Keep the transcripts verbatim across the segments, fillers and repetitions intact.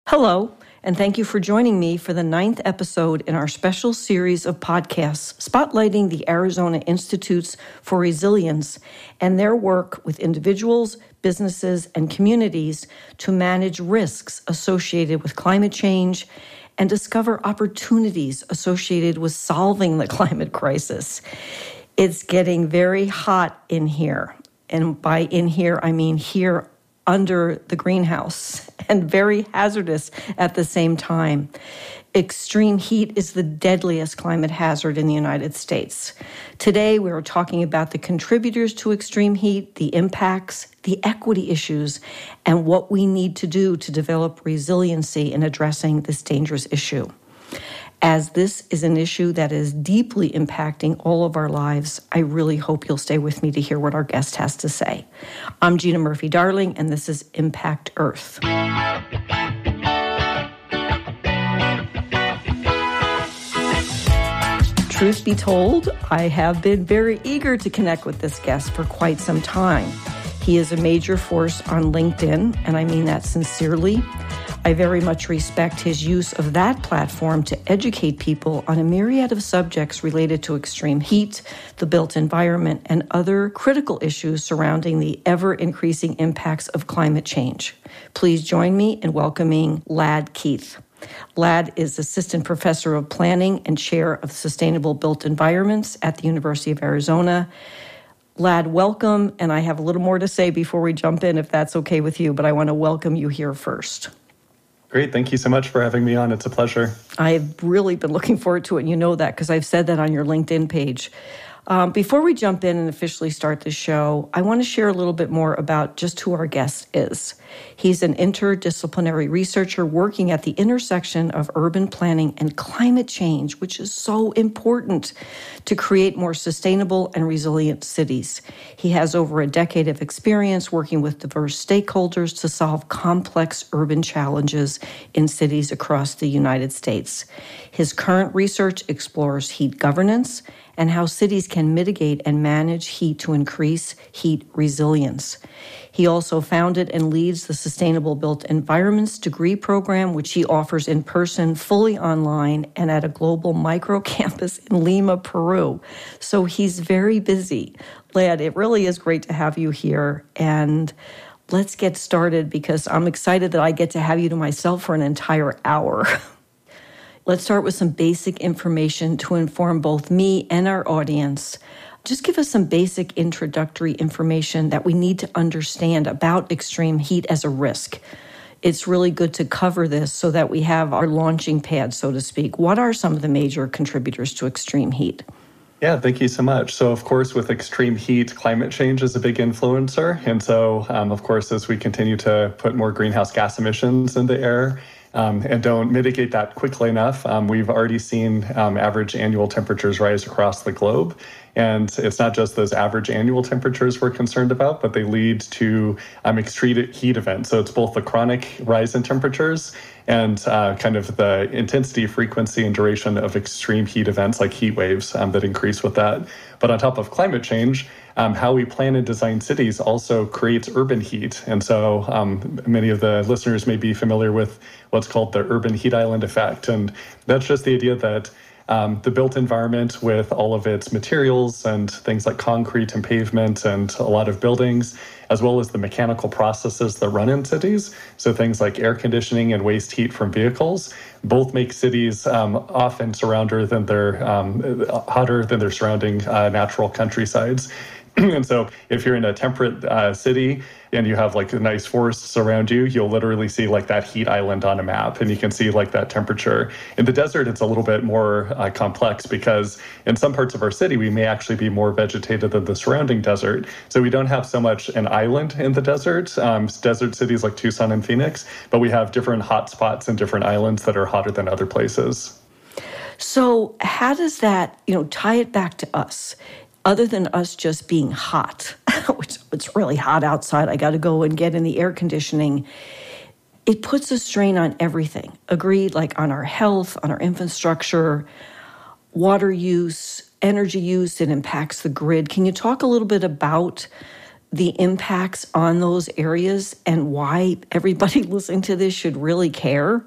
Hello, and thank you for joining me for the ninth episode in our special series of podcasts spotlighting the Arizona Institutes for Resilience and their work with individuals, businesses, and communities to manage risks associated with climate change and discover opportunities associated with solving the climate crisis. It's getting very hot in here, and by in here, I mean here under the greenhouse, and very hazardous at the same time. Extreme heat is the deadliest climate hazard in the United States. Today, we are talking about the contributors to extreme heat, the impacts, the equity issues, and what we need to do to develop resiliency in addressing this dangerous issue. As this is an issue that is deeply impacting all of our lives, I really hope you'll stay with me to hear what our guest has to say. I'm Gina Murphy-Darling, and this is Impact Earth. Truth be told, I have been very eager to connect with this guest for quite some time. He is a major force on LinkedIn, and I mean that sincerely. I very much respect his use of that platform to educate people on a myriad of subjects related to extreme heat, the built environment, and other critical issues surrounding the ever-increasing impacts of climate change. Please join me in welcoming Ladd Keith. Ladd is Assistant Professor of Planning and Chair of Sustainable Built Environments at the University of Arizona. Ladd, welcome, and I have a little more to say before we jump in, if that's okay with you, but I want to welcome you here first. Great. Thank you so much for having me on. It's a pleasure. I've really been looking forward to it, and you know that because I've said that on your LinkedIn page. Um, before we jump in and officially start the show, I want to share a little bit more about just who our guest is. He's an interdisciplinary researcher working at the intersection of urban planning and climate change, which is so important to create more sustainable and resilient cities. He has over a decade of experience working with diverse stakeholders to solve complex urban challenges in cities across the United States. His current research explores heat governance and how cities can mitigate and manage heat to increase heat resilience. He also founded and leads the Sustainable Built Environments degree program, which he offers in person, fully online, and at a global micro-campus in Lima, Peru. So he's very busy. Ladd, it really is great to have you here, and let's get started because I'm excited that I get to have you to myself for an entire hour. Let's start with some basic information to inform both me and our audience. Just give us some basic introductory information that we need to understand about extreme heat as a risk. It's really good to cover this so that we have our launching pad, so to speak. What are some of the major contributors to extreme heat? Yeah, thank you so much. So, of course, with extreme heat, climate change is a big influencer. And so, um, of course, as we continue to put more greenhouse gas emissions in the air, Um, and don't mitigate that quickly enough, um, we've already seen um, average annual temperatures rise across the globe. And it's not just those average annual temperatures we're concerned about, but they lead to um, extreme heat events. So it's both the chronic rise in temperatures and uh, kind of the intensity, frequency, and duration of extreme heat events like heat waves um, that increase with that. But on top of climate change, um, how we plan and design cities also creates urban heat. And so um, many of the listeners may be familiar with what's called the urban heat island effect. And that's just the idea that Um, the built environment with all of its materials and things like concrete and pavement and a lot of buildings, as well as the mechanical processes that run in cities, so things like air conditioning and waste heat from vehicles, both make cities um, often surrounder than their, um, hotter than their surrounding uh, natural countrysides. And so if you're in a temperate uh, city and you have like nice forests around you, you'll literally see like that heat island on a map, and you can see like that temperature. In the desert, it's a little bit more uh, complex because in some parts of our city, we may actually be more vegetated than the surrounding desert. So we don't have so much an island in the desert, um, desert cities like Tucson and Phoenix, but we have different hot spots and different islands that are hotter than other places. So how does that, you know, tie it back to us? Other than us just being hot, which it's really hot outside, I got to go and get in the air conditioning, it puts a strain on everything. Agreed, like on our health, on our infrastructure, water use, energy use, it impacts the grid. Can you talk a little bit about the impacts on those areas and why everybody listening to this should really care?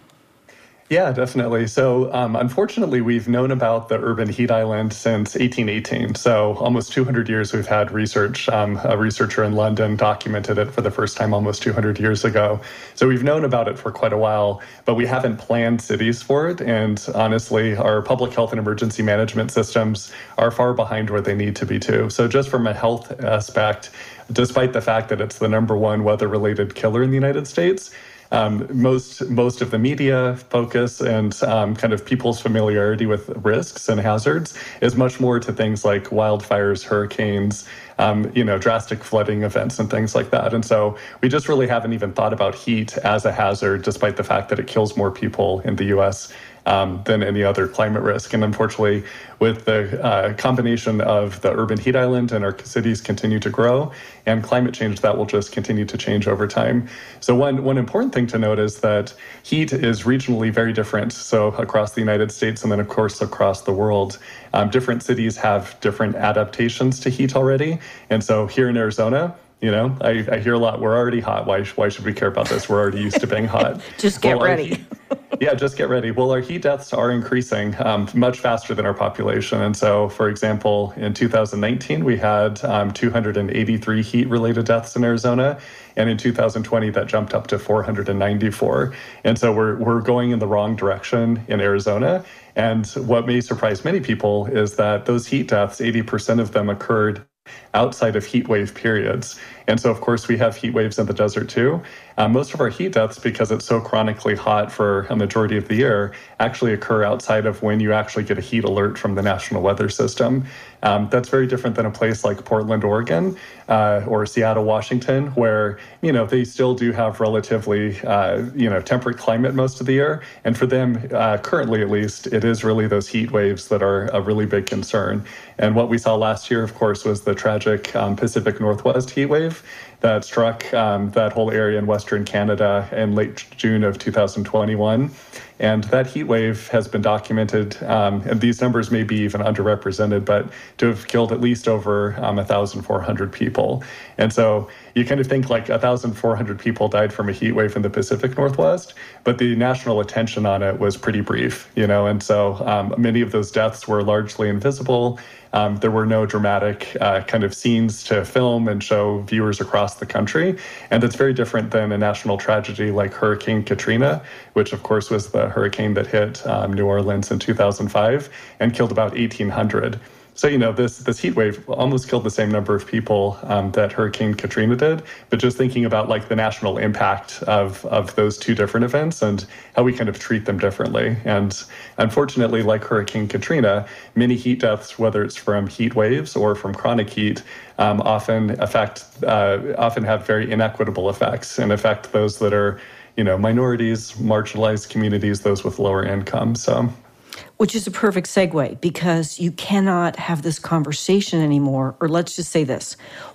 Yeah, definitely. So um, unfortunately, we've known about the urban heat island since eighteen eighteen. So almost two hundred years we've had research. Um, a researcher in London documented it for the first time almost two hundred years ago. So we've known about it for quite a while, but we haven't planned cities for it. And honestly, our public health and emergency management systems are far behind where they need to be too. So just from a health aspect, despite the fact that it's the number one weather-related killer in the United States, Um, most most of the media focus and um, kind of people's familiarity with risks and hazards is much more to things like wildfires, hurricanes, um, you know, drastic flooding events and things like that. And so we just really haven't even thought about heat as a hazard, despite the fact that it kills more people in the U S Um, than any other climate risk. And unfortunately, with the uh, combination of the urban heat island and our cities continue to grow and climate change, that will just continue to change over time. So one, one important thing to note is that heat is regionally very different. So across the United States and then, of course, across the world, um, different cities have different adaptations to heat already. And so here in Arizona, you know, I, I hear a lot, we're already hot. Why, why should we care about this? We're already used to being hot. Just get well, ready. Yeah, just get ready. Well, our heat deaths are increasing um, much faster than our population. And so, for example, in two thousand nineteen, we had um, two hundred eighty-three heat-related deaths in Arizona. And in two thousand twenty, that jumped up to four hundred ninety-four. And so we're, we're going in the wrong direction in Arizona. And what may surprise many people is that those heat deaths, eighty percent of them occurred outside of heat wave periods. And so, of course, we have heat waves in the desert too. Uh, most of our heat deaths, because it's so chronically hot for a majority of the year, actually occur outside of when you actually get a heat alert from the National Weather System. Um, that's very different than a place like Portland, Oregon, uh, or Seattle, Washington, where, you know, they still do have relatively, uh, you know, temperate climate most of the year. And for them, uh, currently at least, it is really those heat waves that are a really big concern. And what we saw last year, of course, was the tragic um, Pacific Northwest heat wave that struck um, that whole area in Western Canada in late June of two thousand twenty-one. And that heat wave has been documented, um, and these numbers may be even underrepresented, but to have killed at least over um, one thousand four hundred people. And so you kind of think like one thousand four hundred people died from a heat wave in the Pacific Northwest, but the national attention on it was pretty brief, you know, and so um, many of those deaths were largely invisible. Um, there were no dramatic uh, kind of scenes to film and show viewers across the country. And that's very different than a national tragedy like Hurricane Katrina, which, of course, was the hurricane that hit um, New Orleans in two thousand five and killed about eighteen hundred. So, you know, this this heat wave almost killed the same number of people um, that Hurricane Katrina did. But just thinking about like the national impact of, of those two different events and how we kind of treat them differently. And unfortunately, like Hurricane Katrina, many heat deaths, whether it's from heat waves or from chronic heat, um, often affect uh, often have very inequitable effects and affect those that are, you know, minorities, marginalized communities, those with lower income. So. Which is a perfect segue, because you cannot have this conversation anymore, or let's just say this,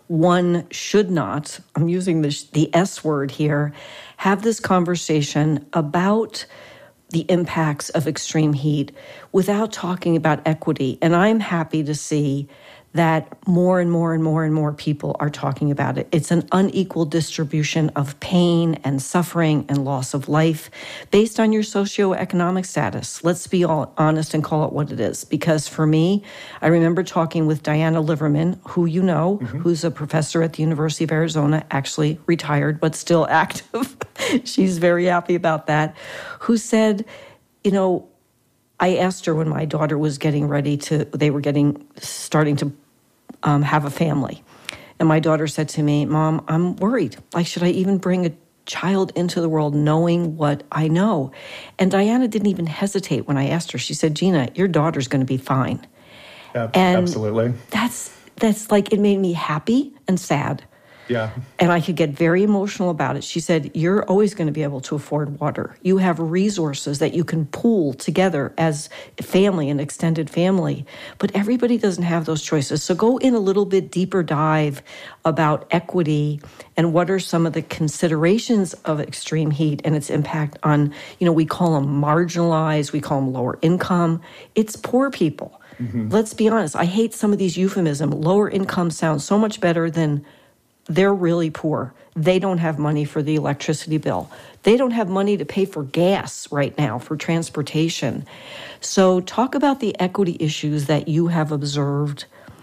one should not, I'm using the, the S word here, have this conversation about the impacts of extreme heat without talking about equity. And I'm happy to see that more and more and more and more people are talking about it. It's an unequal distribution of pain and suffering and loss of life based on your socioeconomic status. Let's be all honest and call it what it is. Because for me, I remember talking with Diana Liverman, who you know, mm-hmm. who's a professor at the University of Arizona, actually retired, but still active. She's very happy about that, who said, you know, I asked her when my daughter was getting ready to, they were getting, starting to um, have a family. And my daughter said to me, Mom, I'm worried. Like, should I even bring a child into the world knowing what I know? And Diana didn't even hesitate when I asked her. She said, Gina, your daughter's going to be fine. Yeah, and absolutely. That's, that's like, it made me happy and sad. Yeah. And I could get very emotional about it. She said, you're always going to be able to afford water. You have resources that you can pool together as family and extended family. But everybody doesn't have those choices. So go in a little bit deeper dive about equity and what are some of the considerations of extreme heat and its impact on, you know, we call them marginalized, we call them lower income. It's poor people. Mm-hmm. Let's be honest. I hate some of these euphemisms. Lower income sounds so much better than they're really poor. They don't have money for the electricity bill. They don't have money to pay for gas right now, for transportation. So talk about the equity issues that you have observed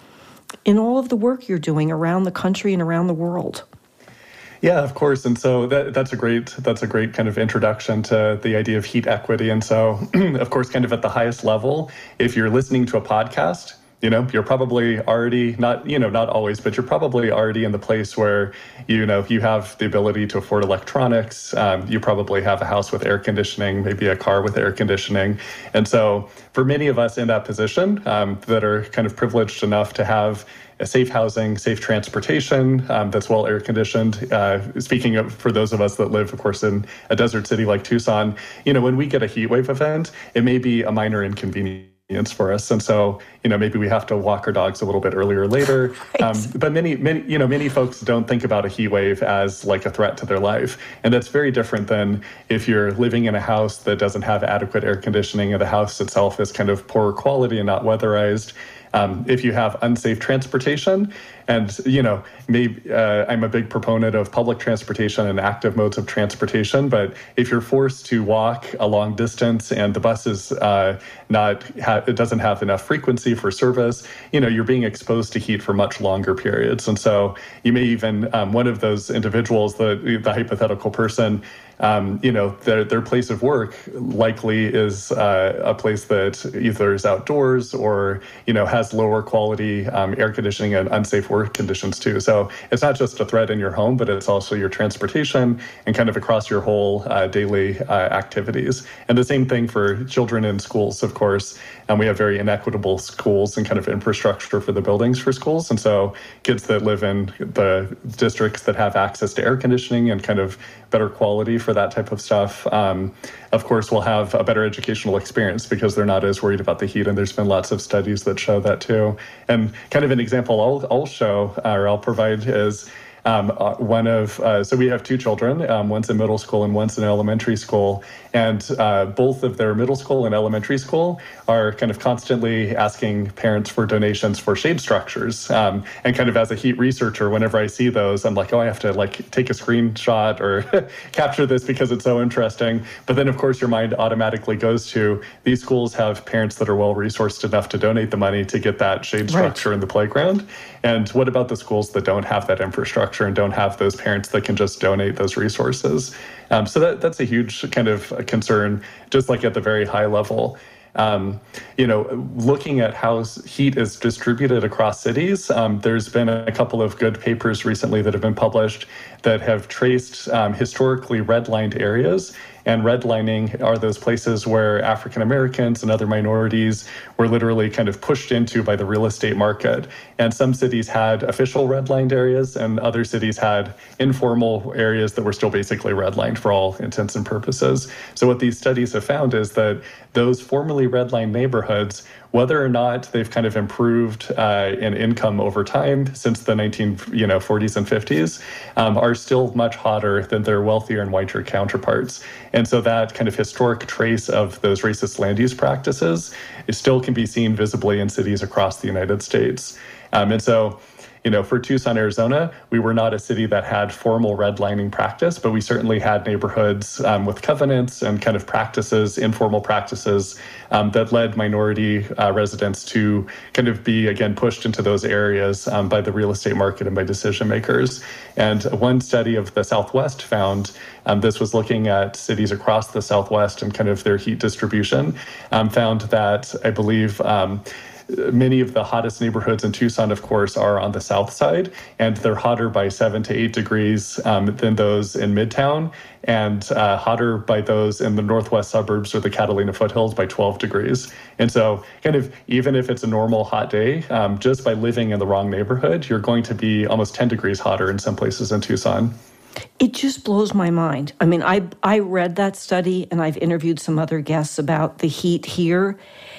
in all of the work you're doing around the country and around the world. Yeah, of course. And so that, that's a great that's a great kind of introduction to the idea of heat equity. And so, of course, kind of at the highest level, if you're listening to a podcast, you know, you're probably already not, you know, not always, but you're probably already in the place where, you know, you have the ability to afford electronics. Um, you probably have a house with air conditioning, maybe a car with air conditioning. And so for many of us in that position um, that are kind of privileged enough to have a safe housing, safe transportation um, that's well air conditioned. Uh, speaking of for those of us that live, of course, in a desert city like Tucson, you know, when we get a heat wave event, it may be a minor inconvenience for us. And so, you know, maybe we have to walk our dogs a little bit earlier or later. Right. Um, but many, many, you know, many folks don't think about a heat wave as like a threat to their life. And that's very different than if you're living in a house that doesn't have adequate air conditioning and the house itself is kind of poor quality and not weatherized. Um, if you have unsafe transportation, and, you know, maybe uh, I'm a big proponent of public transportation and active modes of transportation, but if you're forced to walk a long distance and the bus is uh, not, ha- it doesn't have enough frequency for service, you know, you're being exposed to heat for much longer periods. And so you may even, um, one of those individuals, the, the hypothetical person, Um, you know, their, their place of work likely is uh, a place that either is outdoors or, you know, has lower quality um, air conditioning and unsafe work conditions too. So it's not just a threat in your home, but it's also your transportation and kind of across your whole uh, daily uh, activities. And the same thing for children in schools, of course. And we have very inequitable schools and kind of infrastructure for the buildings for schools. And so kids that live in the districts that have access to air conditioning and kind of better quality for that type of stuff, um, of course, will have a better educational experience because they're not as worried about the heat. And there's been lots of studies that show that too. And kind of an example I'll, I'll show or I'll provide is Um, uh, one of, uh, so we have two children, um, one's in middle school and one's in elementary school. And uh, both of their middle school and elementary school are kind of constantly asking parents for donations for shade structures. Um, and kind of as a heat researcher, whenever I see those, I'm like, oh, I have to like take a screenshot or capture this because it's so interesting. But then, of course, your mind automatically goes to these schools have parents that are well-resourced enough to donate the money to get that shade structure right in the playground. And what about the schools that don't have that infrastructure and don't have those parents that can just donate those resources? Um, so that, that's a huge kind of concern, just like at the very high level. Um, you know, looking at how heat is distributed across cities, um, there's been a couple of good papers recently that have been published that have traced um, historically redlined areas. And redlining are those places where African Americans and other minorities were literally kind of pushed into by the real estate market. And some cities had official redlined areas and other cities had informal areas that were still basically redlined for all intents and purposes. So what these studies have found is that those formerly redlined neighborhoods, whether or not they've kind of improved uh, in income over time since the nineteen you know forties and fifties, um, are still much hotter than their wealthier and whiter counterparts. And so that kind of historic trace of those racist land use practices is still can be seen visibly in cities across the United States. Um, and so, you know, for Tucson, Arizona, we were not a city that had formal redlining practice, but we certainly had neighborhoods um, with covenants and kind of practices, informal practices um, that led minority uh, residents to kind of be, again, pushed into those areas um, by the real estate market and by decision makers. And one study of the Southwest found, um, this was looking at cities across the Southwest and kind of their heat distribution, um, found that, I believe, um, many of the hottest neighborhoods in Tucson, of course, are on the south side, and they're hotter by seven to eight degrees um, than those in Midtown, and uh, hotter by those in the northwest suburbs or the Catalina foothills by twelve degrees. And so kind of even if it's a normal hot day, um, just by living in the wrong neighborhood, you're going to be almost ten degrees hotter in some places in Tucson. It just blows my mind. I mean, I I read that study, and I've interviewed some other guests about the heat here,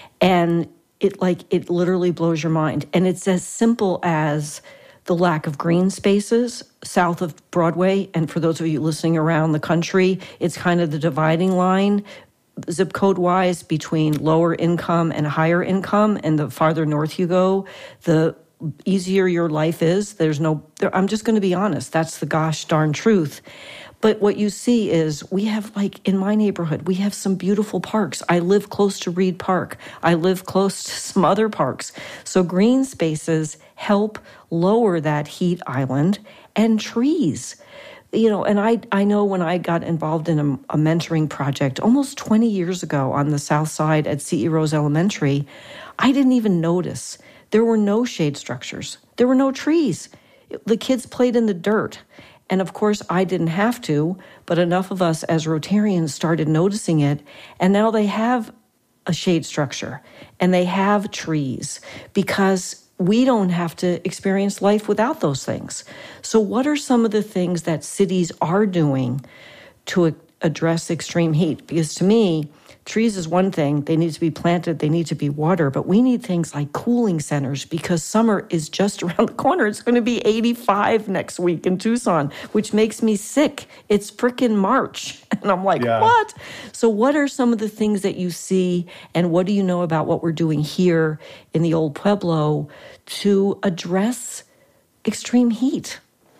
and it like it literally blows your mind. And it's as simple as the lack of green spaces south of Broadway. And for those of you listening around the country, it's kind of the dividing line, zip code wise, between lower income and higher income. And the farther north you go, the easier your life is. There's no, there, I'm just going to be honest. That's the gosh darn truth. But what you see is we have, like in my neighborhood, we have some beautiful parks. I live close to Reed Park. I live close to some other parks. So green spaces help lower that heat island, and trees. You know, and I, I know when I got involved in a, a mentoring project almost twenty years ago on the south side at C E Rose Elementary, I didn't even notice. There were no shade structures. There were no trees. The kids played in the dirt. And of course, I didn't have to, but enough of us as Rotarians started noticing it. And now they have a shade structure and they have trees because we don't have to experience life without those things. So what are some of the things that cities are doing to address extreme heat? Because to me, trees is one thing. They need to be planted. They need to be watered. But we need things like cooling centers because summer is just around the corner. It's going to be eighty-five next week in Tucson, which makes me sick. It's frickin' March. And I'm like, yeah. What? So what are some of the things that you see, and what do you know about what we're doing here in the Old Pueblo to address extreme heat?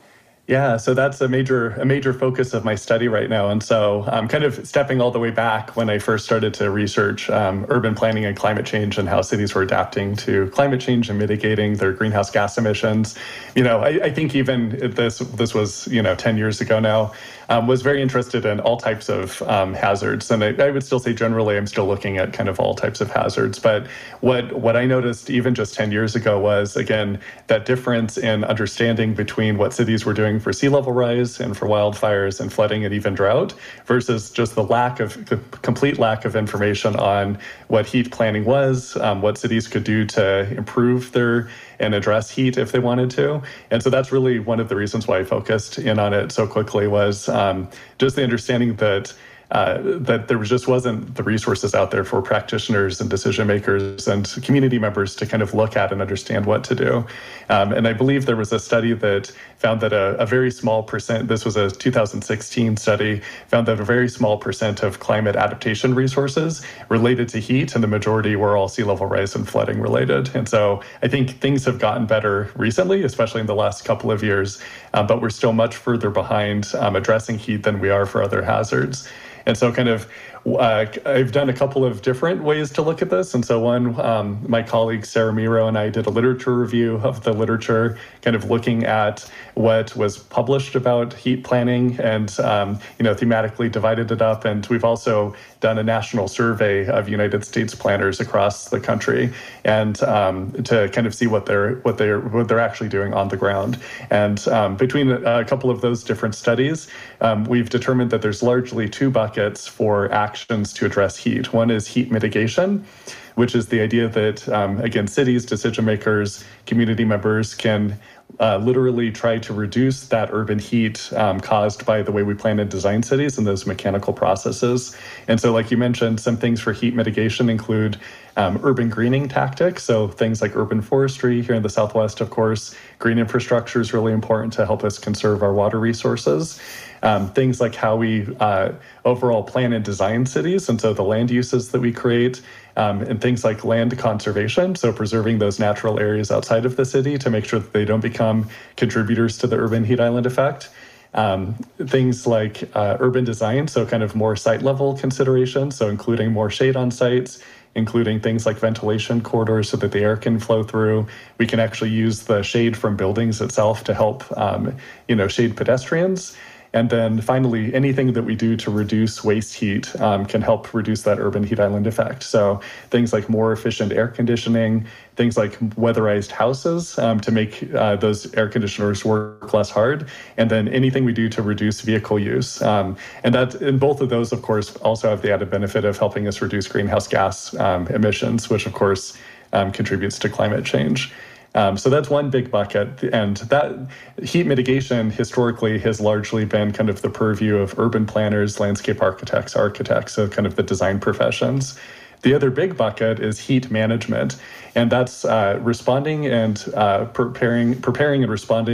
Yeah, so that's a major a major focus of my study right now. And so I'm kind of stepping all the way back when I first started to research um, urban planning and climate change and how cities were adapting to climate change and mitigating their greenhouse gas emissions. You know, I, I think even this this was, you know, ten years ago now, um, was very interested in all types of um, hazards. And I, I would still say generally I'm still looking at kind of all types of hazards. But what, what I noticed even just ten years ago was, again, that difference in understanding between what cities were doing for sea level rise and for wildfires and flooding and even drought versus just the lack of the complete lack of information on what heat planning was, um, what cities could do to improve their and address heat if they wanted to. And so that's really one of the reasons why I focused in on it so quickly was um, just the understanding that Uh, that there just wasn't the resources out there for practitioners and decision makers and community members to kind of look at and understand what to do. Um, and I believe there was a study that found that a, a very small percent, this was a two thousand sixteen study, found that a very small percent of climate adaptation resources related to heat, and the majority were all sea level rise and flooding related. And so I think things have gotten better recently, especially in the last couple of years, uh, but we're still much further behind um, addressing heat than we are for other hazards. And so kind of, uh, I've done a couple of different ways to look at this. And so one, um, my colleague Sarah Miro and I did a literature review of the literature, kind of looking at what was published about heat planning and, um, you know, thematically divided it up. And we've also done a national survey of United States planners across the country and um, to kind of see what they're what they're what they're actually doing on the ground. And um, between a couple of those different studies, um, we've determined that there's largely two buckets for actions to address heat. One is heat mitigation, which is the idea that, um, again, cities, decision makers, community members can uh, literally try to reduce that urban heat um, caused by the way we plan and design cities and those mechanical processes. And so, like you mentioned, some things for heat mitigation include um, urban greening tactics. So things like urban forestry here in the Southwest, of course. Green infrastructure is really important to help us conserve our water resources. Um, things like how we uh, overall plan and design cities, and so the land uses that we create, um, and things like land conservation, so preserving those natural areas outside of the city to make sure that they don't become contributors to the urban heat island effect. Um, things like uh, urban design, so kind of more site level considerations, so including more shade on sites, including things like ventilation corridors so that the air can flow through. We can actually use the shade from buildings itself to help, um, you know, shade pedestrians. And then finally, anything that we do to reduce waste heat um, can help reduce that urban heat island effect. So things like more efficient air conditioning, things like weatherized houses um, to make uh, those air conditioners work less hard, and then anything we do to reduce vehicle use. Um, and that, and both of those, of course, also have the added benefit of helping us reduce greenhouse gas um, emissions, which, of course, um, contributes to climate change. Um, so that's one big bucket. And that heat mitigation historically has largely been kind of the purview of urban planners, landscape architects, architects, so kind of the design professions. The other big bucket is heat management, and that's uh, responding and uh, preparing, preparing and responding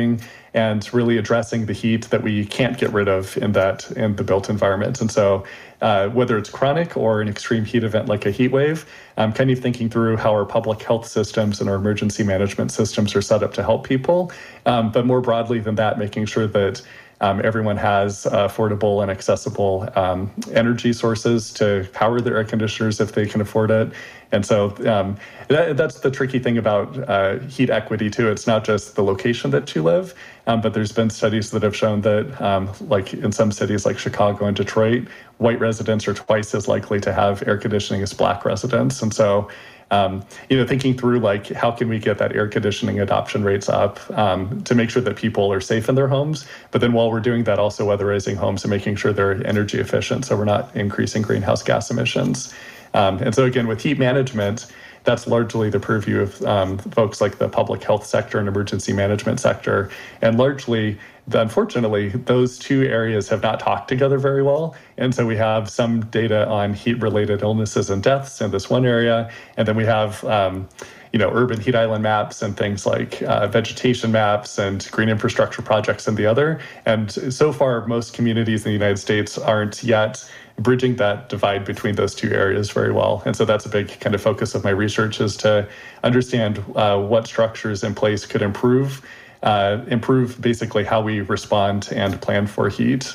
and really addressing the heat that we can't get rid of in that in the built environment. And so uh, whether it's chronic or an extreme heat event like a heat wave, I'm kind of thinking through how our public health systems and our emergency management systems are set up to help people. Um, but more broadly than that, making sure that Um, everyone has uh, affordable and accessible um, energy sources to power their air conditioners if they can afford it. And so um, that, that's the tricky thing about uh, heat equity, too. It's not just the location that you live, um, but there's been studies that have shown that, um, like in some cities like Chicago and Detroit, white residents are twice as likely to have air conditioning as black residents. And so Um, you know, thinking through like how can we get that air conditioning adoption rates up um, to make sure that people are safe in their homes, but then while we're doing that, also weatherizing homes and making sure they're energy efficient so we're not increasing greenhouse gas emissions. Um, and so again, with heat management, that's largely the purview of um, folks like the public health sector and emergency management sector. And largely, unfortunately, those two areas have not talked together very well. And so we have some data on heat-related illnesses and deaths in this one area. And then we have, um, you know, urban heat island maps and things like uh, vegetation maps and green infrastructure projects in the other. And so far, most communities in the United States aren't yet bridging that divide between those two areas very well. And so that's a big kind of focus of my research, is to understand uh, what structures in place could improve Uh, improve basically how we respond and plan for heat.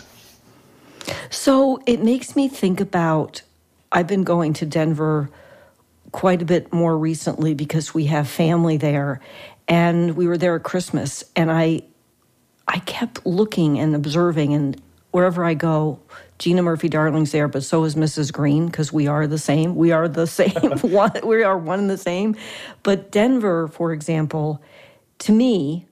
So it makes me think about, I've been going to Denver quite a bit more recently because we have family there, and we were there at Christmas, and I I kept looking and observing, and wherever I go, Gina Murphy Darling's there, but so is Missus Green, because we are the same. We are the same. one, we are one and the same. But Denver, for example, to me,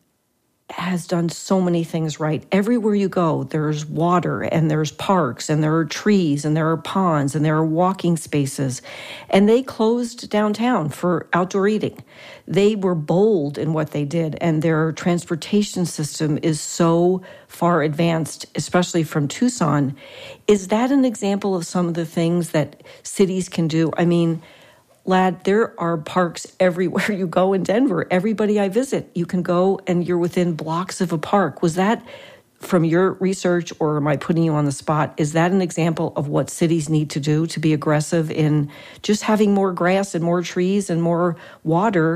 has done so many things right. Everywhere you go, there's water and there's parks and there are trees and there are ponds and there are walking spaces. And they closed downtown for outdoor eating. They were bold in what they did, and their transportation system is so far advanced, especially from Tucson. Is that an example of some of the things that cities can do? I mean, Lad, there are parks everywhere you go in Denver. Everybody I visit, you can go and you're within blocks of a park. Was that from your research, or am I putting you on the spot? Is that an example of what cities need to do to be aggressive in just having more grass and more trees and more water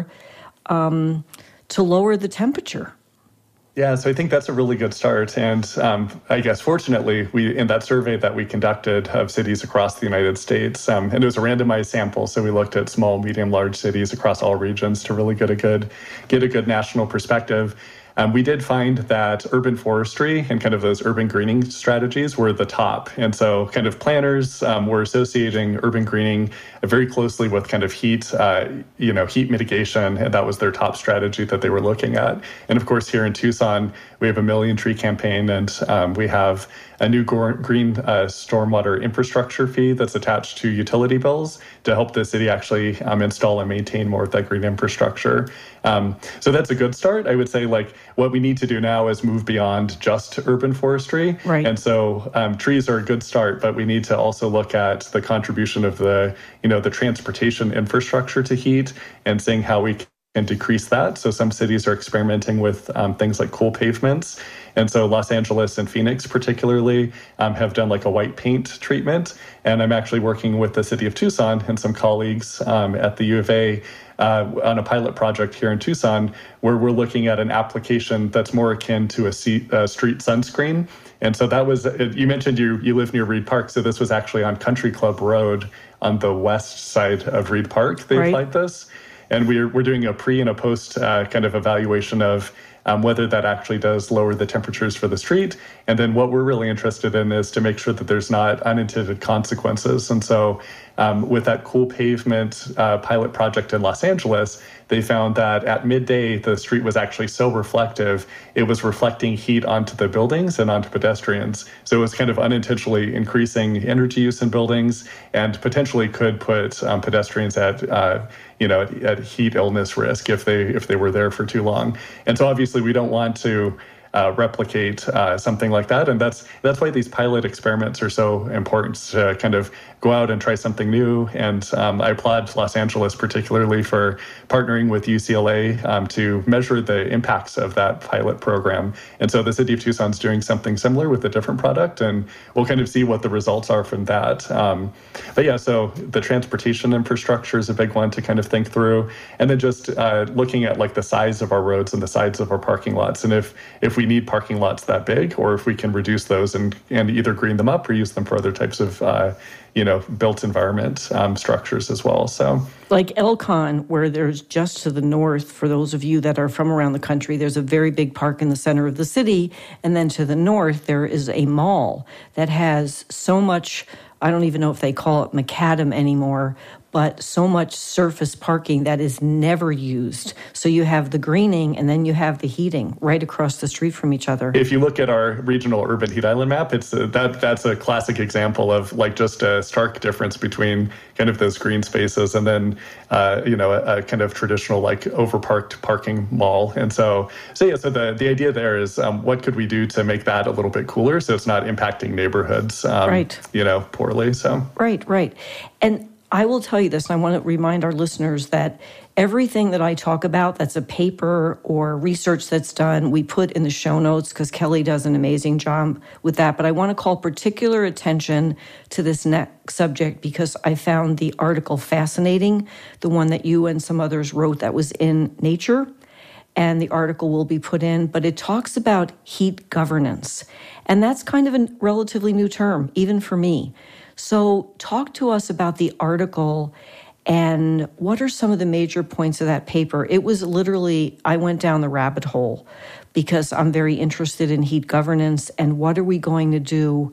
um, to lower the temperature? Yeah, so I think that's a really good start. And um, I guess, fortunately, we in that survey that we conducted of cities across the United States, um, and it was a randomized sample, so we looked at small, medium, large cities across all regions to really get a good get a good national perspective. Um, we did find that urban forestry and kind of those urban greening strategies were the top. And so kind of planners um, were associating urban greening very closely with kind of heat, uh, you know, heat mitigation. And that was their top strategy that they were looking at. And of course, here in Tucson, we have a Million Tree campaign, and um, we have a new go- green uh, stormwater infrastructure fee that's attached to utility bills to help the city actually um, install and maintain more of that green infrastructure. Um, so that's a good start. I would say, like, what we need to do now is move beyond just urban forestry. Right. And so um, trees are a good start, but we need to also look at the contribution of the, you know, the transportation infrastructure to heat and seeing how we can decrease that. So some cities are experimenting with um, things like cool pavements. And so Los Angeles and Phoenix particularly um, have done like a white paint treatment. And I'm actually working with the city of Tucson and some colleagues um, at the U of A uh, on a pilot project here in Tucson, where we're looking at an application that's more akin to a, seat, a street sunscreen. And so that was, you mentioned you you live near Reed Park, so this was actually on Country Club Road on the west side of Reed Park. They right. applied this. And we're, we're doing a pre and a post uh, kind of evaluation of um, whether that actually does lower the temperatures for the street. And then what we're really interested in is to make sure that there's not unintended consequences. And so um, with that cool pavement uh, pilot project in Los Angeles, they found that at midday, the street was actually so reflective, it was reflecting heat onto the buildings and onto pedestrians. So it was kind of unintentionally increasing energy use in buildings and potentially could put um, pedestrians at, uh, you know, at, at heat illness risk if they if they were there for too long. And so obviously we don't want to uh, replicate uh, something like that. And that's that's why these pilot experiments are so important, to kind of go out and try something new. And um, I applaud Los Angeles particularly for partnering with U C L A um, to measure the impacts of that pilot program. And so the city of Tucson's doing something similar with a different product, and we'll kind of see what the results are from that. Um, but yeah, so the transportation infrastructure is a big one to kind of think through. And then just uh, looking at like the size of our roads and the size of our parking lots. And if if we need parking lots that big, or if we can reduce those and, and either green them up or use them for other types of uh, you know, built environment um, structures as well. So, like Elcon, where there's just to the north, for those of you that are from around the country, there's a very big park in the center of the city. And then to the north, there is a mall that has so much, I don't even know if they call it macadam anymore, but so much surface parking that is never used. So you have the greening and then you have the heating right across the street from each other. If you look at our regional urban heat island map, it's a, that that's a classic example of like just a stark difference between kind of those green spaces and then uh, you know a, a kind of traditional like overparked parking mall. And so so yeah, so the the idea there is um, what could we do to make that a little bit cooler so it's not impacting neighborhoods um, right. you know poorly. So right, right, and I will tell you this, and I want to remind our listeners that everything that I talk about that's a paper or research that's done, we put in the show notes because Kelly does an amazing job with that. But I want to call particular attention to this next subject because I found the article fascinating, the one that you and some others wrote that was in Nature. And the article will be put in, but it talks about heat governance. And that's kind of a relatively new term, even for me. So talk to us about the article and what are some of the major points of that paper. It was literally, I went down the rabbit hole because I'm very interested in heat governance and what are we going to do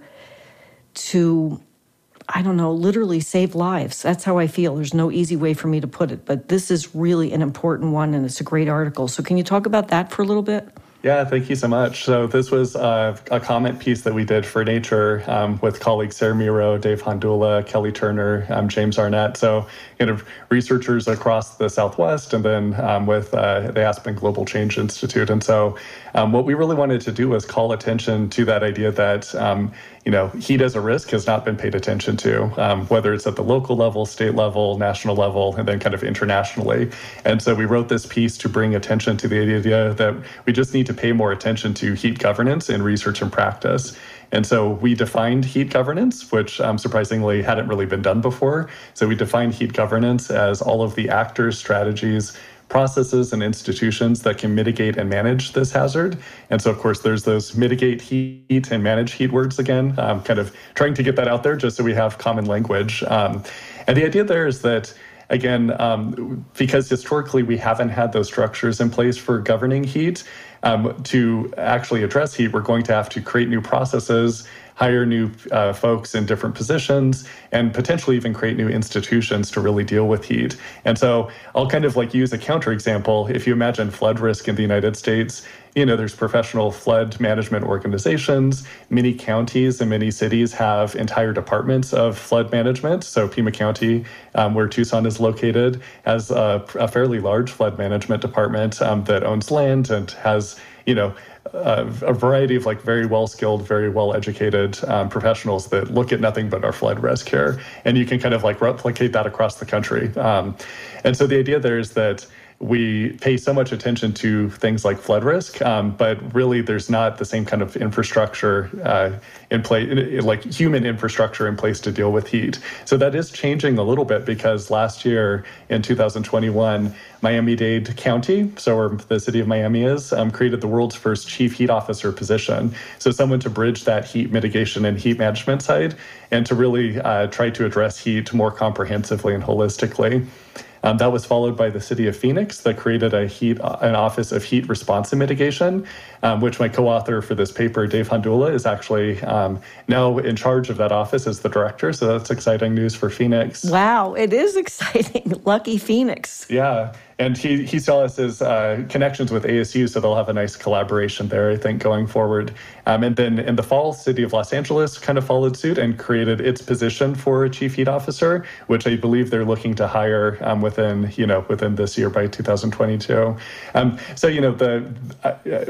to, I don't know, literally save lives. That's how I feel. There's no easy way for me to put it, but this is really an important one and it's a great article. So can you talk about that for a little bit? Yeah, thank you so much. So this was uh, a comment piece that we did for Nature um, with colleagues Sarah Miro, Dave Hondula, Kelly Turner, um, James Arnett. So kind of researchers across the Southwest and then um, with uh, the Aspen Global Change Institute. And so um, what we really wanted to do was call attention to that idea that, um, you know, heat as a risk has not been paid attention to, um, whether it's at the local level, state level, national level, and then kind of internationally. And so we wrote this piece to bring attention to the idea that we just need to pay more attention to heat governance in research and practice. And so we defined heat governance, which um, surprisingly hadn't really been done before. So we defined heat governance as all of the actors, strategies, processes, and institutions that can mitigate and manage this hazard. And so, of course, there's those mitigate heat and manage heat words again, um, kind of trying to get that out there just so we have common language. Um, and the idea there is that Again, um, because historically we haven't had those structures in place for governing heat, um, to actually address heat, we're going to have to create new processes, hire new uh, folks in different positions, and potentially even create new institutions to really deal with heat. And so I'll kind of like use a counterexample. If you imagine flood risk in the United States, you know, there's professional flood management organizations. Many counties and many cities have entire departments of flood management. So Pima County, um, where Tucson is located, has a, a fairly large flood management department um, that owns land and has, you know, Uh, a variety of like very well-skilled, very well-educated um, professionals that look at nothing but our flood risk here. And you can kind of like replicate that across the country. Um, and so the idea there is that we pay so much attention to things like flood risk, um, but really there's not the same kind of infrastructure uh, in place, like human infrastructure in place to deal with heat. So that is changing a little bit because last year in two thousand twenty-one, Miami-Dade County, so where the city of Miami is, um, created the world's first chief heat officer position. So someone to bridge that heat mitigation and heat management side and to really uh, try to address heat more comprehensively and holistically. Um, that was followed by the city of Phoenix that created a heat, an office of heat response and mitigation, um, which my co-author for this paper, Dave Hondula, is actually um, now in charge of that office as the director. So that's exciting news for Phoenix. Wow, it is exciting. Lucky Phoenix. Yeah. And he, he still has his uh, connections with A S U, so they'll have a nice collaboration there, I think, going forward. Um, and then in the fall, City of Los Angeles kind of followed suit and created its position for a chief heat officer, which I believe they're looking to hire um, within, you know, within this year by two thousand twenty-two. Um, so, you know, the uh, while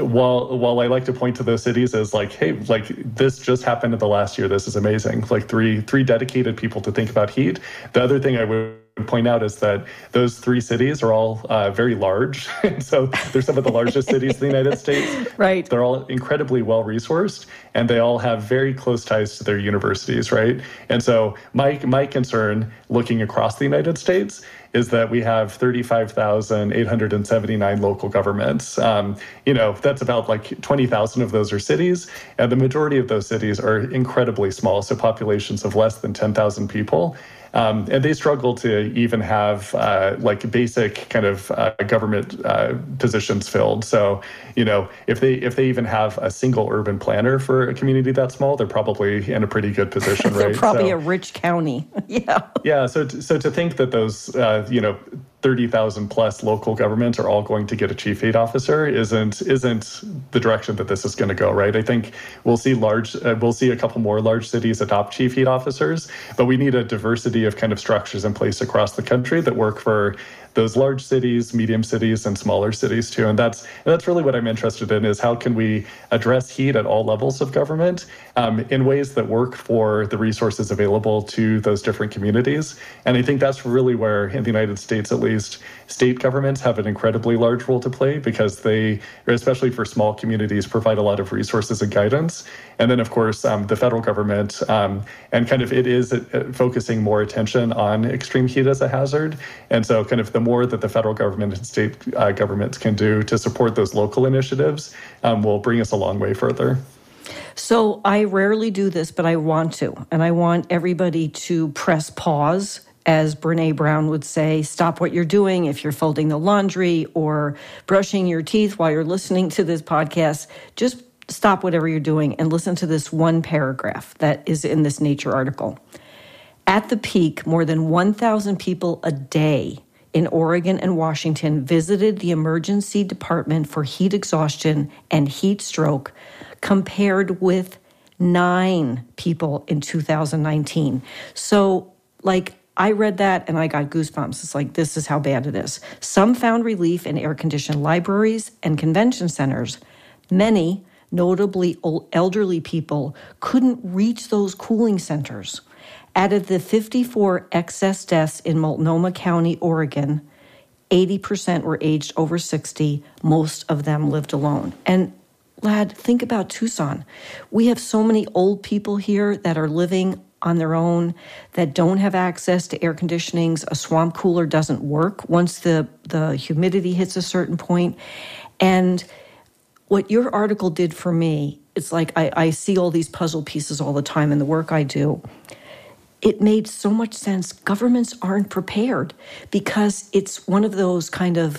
while while I like to point to those cities as like, hey, like this just happened in the last year. This is amazing. Like three three dedicated people to think about heat. The other thing I would point out is that those three cities are all uh, very large. So they're some of the largest cities in the United States. Right. They're all incredibly well-resourced, and they all have very close ties to their universities, right? And so my, my concern looking across the United States is that we have thirty-five thousand eight hundred seventy-nine local governments. Um, you know, that's about like twenty thousand of those are cities, and the majority of those cities are incredibly small, so populations of less than ten thousand people. Um, and they struggle to even have uh, like basic kind of uh, government uh, positions filled. So, you know, if they if they even have a single urban planner for a community that small, they're probably in a pretty good position, they're right? probably so, a rich county. Yeah. Yeah. So, t- so to think that those, uh, you know, thirty thousand plus local governments are all going to get a chief heat officer isn't isn't the direction that this is going to go, right? I think we'll see large, uh, we'll see a couple more large cities adopt chief heat officers, but we need a diversity of kind of structures in place across the country that work for those large cities, medium cities, and smaller cities too. And that's and that's really what I'm interested in, is how can we address heat at all levels of government um, in ways that work for the resources available to those different communities. And I think that's really where, in the United States at least, state governments have an incredibly large role to play, because they, especially for small communities, provide a lot of resources and guidance. And then, of course, um, the federal government, um, and kind of it is uh, focusing more attention on extreme heat as a hazard. And so kind of the more that the federal government and state uh, governments can do to support those local initiatives um, will bring us a long way further. So I rarely do this, but I want to. And I want everybody to press pause. As Brene Brown would say, stop what you're doing if you're folding the laundry or brushing your teeth while you're listening to this podcast. Just stop whatever you're doing and listen to this one paragraph that is in this Nature article. At the peak, more than one thousand people a day in Oregon and Washington visited the emergency department for heat exhaustion and heat stroke, compared with nine people in two thousand nineteen. So, like, I read that and I got goosebumps. It's like, this is how bad it is. Some found relief in air-conditioned libraries and convention centers. Many, notably elderly people, couldn't reach those cooling centers. Out of the fifty-four excess deaths in Multnomah County, Oregon, eighty percent were aged over sixty. Most of them lived alone. And lad, think about Tucson. We have so many old people here that are living on their own, that don't have access to air conditionings. A swamp cooler doesn't work once the, the humidity hits a certain point. And what your article did for me, it's like I, I see all these puzzle pieces all the time in the work I do. It made so much sense. Governments aren't prepared because it's one of those kind of,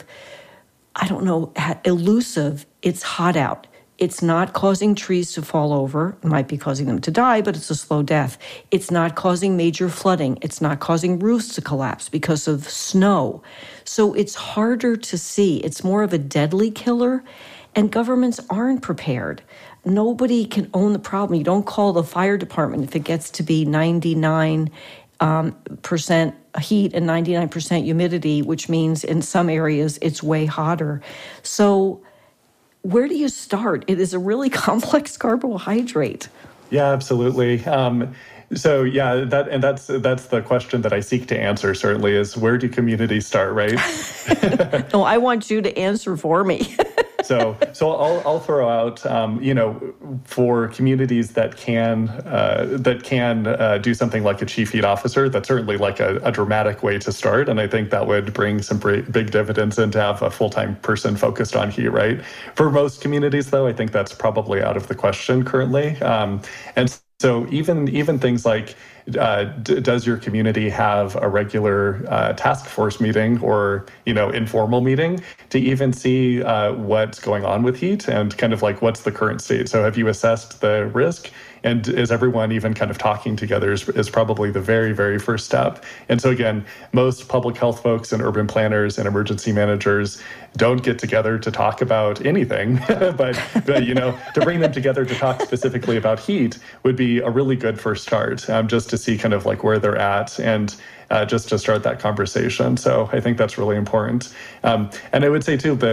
I don't know, elusive, it's hot out. It's not causing trees to fall over. It might be causing them to die, but it's a slow death. It's not causing major flooding. It's not causing roofs to collapse because of snow. So it's harder to see. It's more of a deadly killer, and governments aren't prepared. Nobody can own the problem. You don't call the fire department if it gets to be ninety-nine um, percent heat and ninety-nine percent humidity, which means in some areas it's way hotter. So where do you start? It is a really complex carbohydrate. Yeah, absolutely. Um, so yeah, that and that's that's the question that I seek to answer. Certainly, is where do communities start, right? No, I want you to answer for me. So, so I'll I'll throw out, um, you know, for communities that can uh, that can uh, do something like a chief heat officer. That's certainly like a, a dramatic way to start, and I think that would bring some big dividends and to have a full-time person focused on heat. Right. For most communities, though, I think that's probably out of the question currently, um, and so even even things like, Uh, d- does your community have a regular uh, task force meeting or, you know, informal meeting to even see uh, what's going on with heat and kind of like what's the current state? So have you assessed the risk? And is everyone even kind of talking together is, is probably the very, very first step. And so again, most public health folks and urban planners and emergency managers don't get together to talk about anything, but, but, you know, to bring them together to talk specifically about heat would be a really good first start, um, just to see kind of like where they're at and uh, just to start that conversation. So I think that's really important. Um, and I would say too that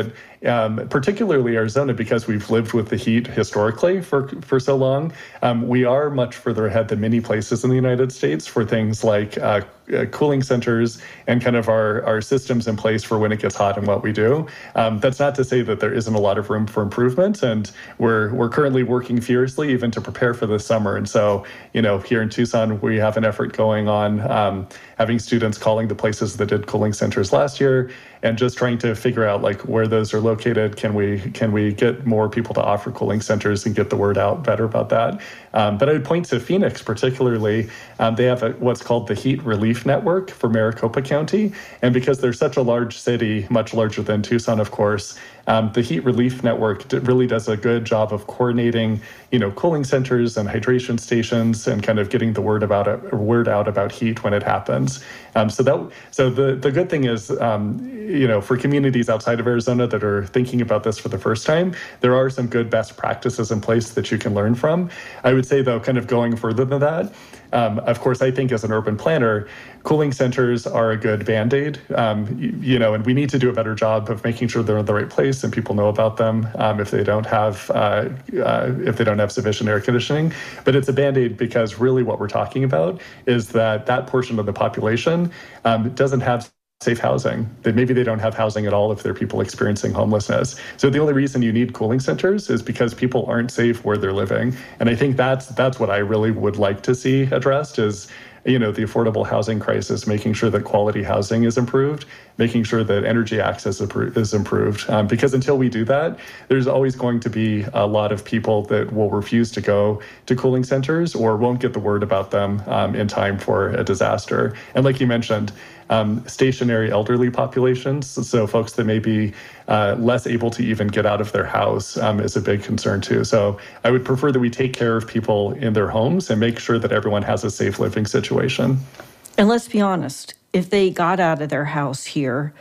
um, particularly Arizona, because we've lived with the heat historically for, for so long, um, we are much further ahead than many places in the United States for things like uh, uh, cooling centers and kind of our, our systems in place for when it gets hot and what we do. Um, that's not to say that there isn't a lot of room for improvement, and we're we're currently working furiously even to prepare for this summer. And so, you know, here in Tucson, we have an effort going on, um, having students calling the places that did cooling centers last year and just trying to figure out like where those are located. Can we can we get more people to offer cooling centers and get the word out better about that? Um, but I would point to Phoenix particularly. Um, they have a, what's called the Heat Relief Network for Maricopa County. And because they're such a large city, much larger than Tucson, of course, um, the Heat Relief Network really does a good job of coordinating, you know, cooling centers and hydration stations and kind of getting the word about it, word out about heat when it happens. Um, so that so the the good thing is, um, you know, for communities outside of Arizona that are thinking about this for the first time, there are some good best practices in place that you can learn from. I would say, though, kind of going further than that, um, of course, I think as an urban planner, cooling centers are a good Band-Aid, um, you, you know, and we need to do a better job of making sure they're in the right place and people know about them um, if they don't have uh, uh, if they don't have sufficient air conditioning. But it's a Band-Aid because really what we're talking about is that that portion of the population um, doesn't have safe housing. That maybe they don't have housing at all if they're people experiencing homelessness. So the only reason you need cooling centers is because people aren't safe where they're living. And I think that's that's what I really would like to see addressed is, you know, the affordable housing crisis, making sure that quality housing is improved, making sure that energy access is improved. Um, because until we do that, there's always going to be a lot of people that will refuse to go to cooling centers or won't get the word about them um, in time for a disaster. And like you mentioned, um, stationary elderly populations, so folks that may be uh, less able to even get out of their house um, is a big concern too. So I would prefer that we take care of people in their homes and make sure that everyone has a safe living situation. And let's be honest, if they got out of their house here,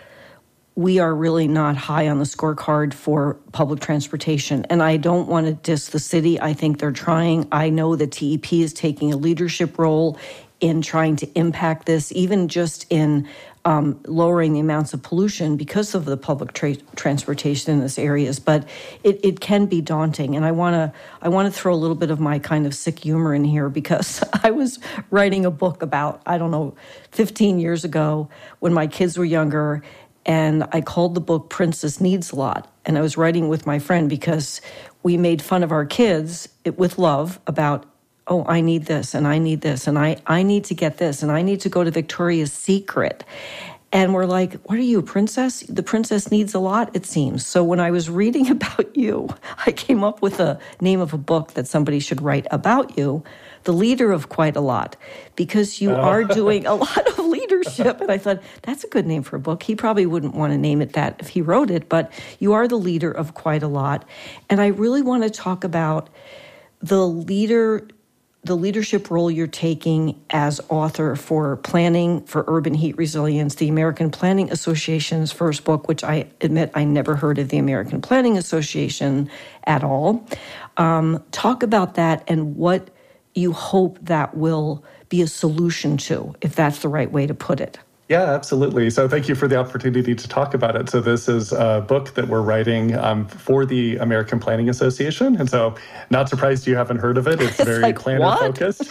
we are really not high on the scorecard for public transportation. And I don't want to diss the city. I think they're trying. I know the T E P is taking a leadership role in trying to impact this, even just in um, lowering the amounts of pollution because of the public tra- transportation in this areas. But it, it can be daunting. And I want to I want to throw a little bit of my kind of sick humor in here because I was writing a book about, I don't know, fifteen years ago when my kids were younger. And I called the book Princess Needs a Lot. And I was writing with my friend because we made fun of our kids it, with love about, oh, I need this, and I need this, and I, I need to get this, and I need to go to Victoria's Secret. And we're like, what are you, a princess? The princess needs a lot, it seems. So when I was reading about you, I came up with a name of a book that somebody should write about you, The Leader of Quite a Lot, because you oh. are doing a lot of leadership. And I thought, that's a good name for a book. He probably wouldn't want to name it that if he wrote it, but you are the leader of quite a lot. And I really want to talk about the leader the leadership role you're taking as author for Planning for Urban Heat Resilience, the American Planning Association's first book, which I admit I never heard of the American Planning Association at all. Um, talk about that and what you hope that will be a solution to, if that's the right way to put it. Yeah, absolutely. So thank you for the opportunity to talk about it. So this is a book that we're writing um, for the American Planning Association. And so not surprised you haven't heard of it. It's, it's very like, planner focused.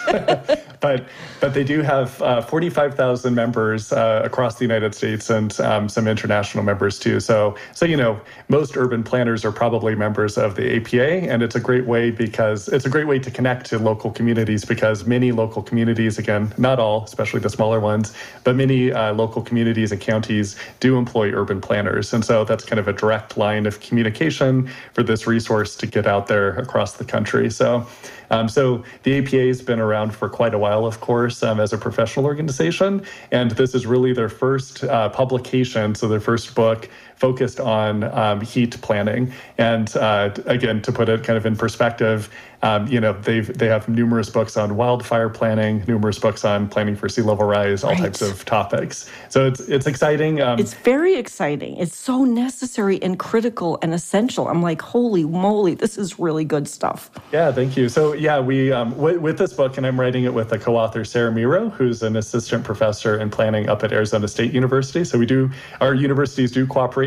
but but they do have uh, forty-five thousand members uh, across the United States and um, some international members too. So, so, you know, most urban planners are probably members of the A P A. And it's a great way because it's a great way to connect to local communities because many local communities, again, not all, especially the smaller ones, but many uh, local communities and counties do employ urban planners. And so that's kind of a direct line of communication for this resource to get out there across the country. So um, so the A P A has been around for quite a while, of course, um, as a professional organization. And this is really their first uh, publication, so their first book focused on um, heat planning. And uh, again, to put it kind of in perspective, Um, you know, they've they have numerous books on wildfire planning, numerous books on planning for sea level rise, all right. types of topics. So it's it's exciting. Um, it's very exciting. It's so necessary and critical and essential. I'm like, holy moly, this is really good stuff. Yeah, thank you. So yeah, we um, w- with this book, and I'm writing it with a co-author, Sarah Miro, who's an assistant professor in planning up at Arizona State University. So we do our universities do cooperate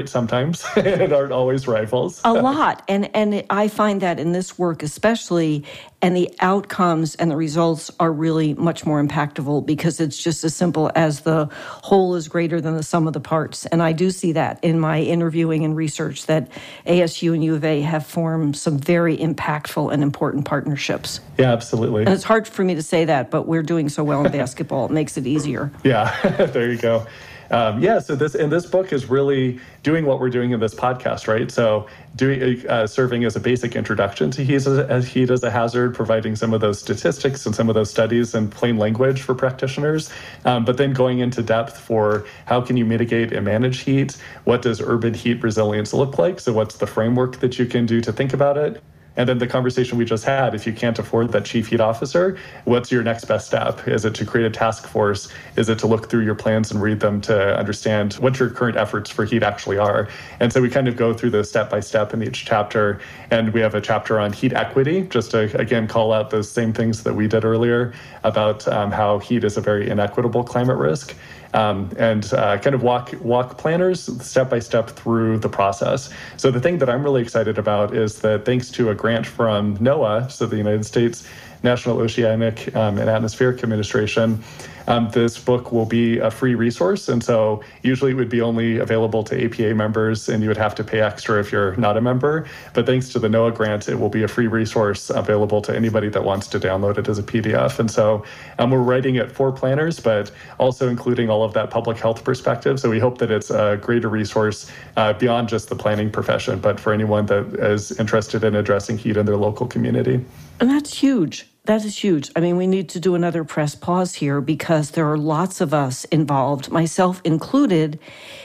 collaborate sometimes and aren't always rivals. A lot. And and I find that in this work especially, and the outcomes and the results are really much more impactful because it's just as simple as the whole is greater than the sum of the parts. And I do see that in my interviewing and research that A S U and U of A have formed some very impactful and important partnerships. Yeah, absolutely. And it's hard for me to say that, but we're doing so well in basketball, it makes it easier. Yeah, there you go. Um, yeah, so this and this book is really doing what we're doing in this podcast, right? So doing uh, serving as a basic introduction to heat as, as heat as a hazard, providing some of those statistics and some of those studies in plain language for practitioners, um, but then going into depth for how can you mitigate and manage heat? What does urban heat resilience look like? So what's the framework that you can do to think about it? And then the conversation we just had, if you can't afford that chief heat officer, what's your next best step? Is it to create a task force? Is it to look through your plans and read them to understand what your current efforts for heat actually are? And so we kind of go through those step by step in each chapter. And we have a chapter on heat equity, just to, again, call out those same things that we did earlier about um, how heat is a very inequitable climate risk. Um, and uh, kind of walk walk planners step by step through the process. So the thing that I'm really excited about is that thanks to a grant from NOAA, so the United States National Oceanic um, and Atmospheric Administration, um, this book will be a free resource. And so usually it would be only available to A P A members, and you would have to pay extra if you're not a member. But thanks to the NOAA grant, it will be a free resource available to anybody that wants to download it as a P D F. And so um, we're writing it for planners, but also including all of that public health perspective. So we hope that it's a greater resource uh, beyond just the planning profession, but for anyone that is interested in addressing heat in their local community. And that's huge. That is huge. I mean, we need to do another press pause here because there are lots of us involved, myself included,